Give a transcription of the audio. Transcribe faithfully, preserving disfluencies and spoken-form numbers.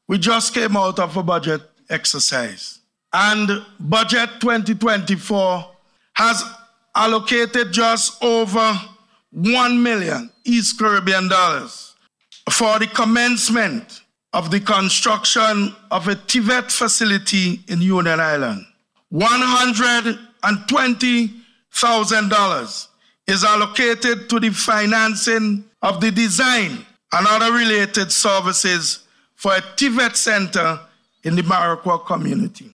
We just came out of a budget exercise, and budget twenty twenty-four has allocated just over one million East Caribbean dollars for the commencement of the construction of a TVET facility in Union Island. one hundred twenty thousand dollars is allocated to the financing of the design and other related services for a TVET center in the Maraqua community.